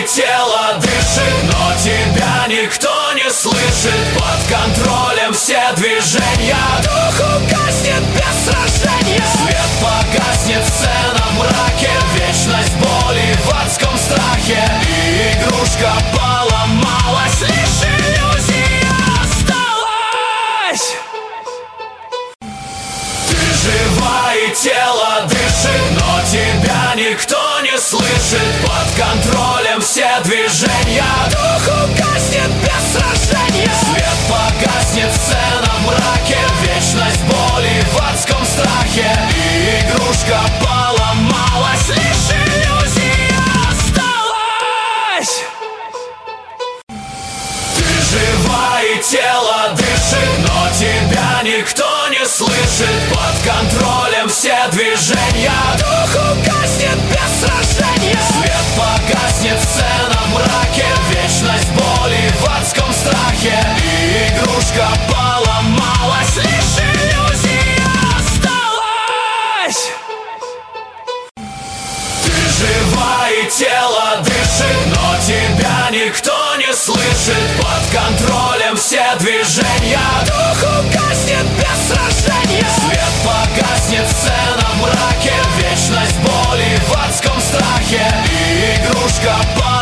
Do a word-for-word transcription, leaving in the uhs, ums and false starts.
тело дышит, но тебя никто не слышит. Под контролем все движения, дух угаснет без сражения. Свет погаснет, сцена в мраке, вечность боли в адском страхе. И игрушка поломалась, лишь иллюзия осталась. Ты жива и тело дышит, но тебя никто не слышит. Под контролем все движения, дух угаснет без сражения. Свет погаснет, сцена в мраке, вечность боли в адском страхе. И игрушка поломалась, лишь иллюзия осталась. Ты жива и тело дышит, но тебя никто не слышит. Под контролем все движения, дух угаснет без сражения. Свет погаснет, сцена в мраке, вечность боли в адском страхе. И игрушка поломалась, лишь иллюзия осталась. Ты жива и тело дышит, но тебя никто не слышит. Под контролем все движения.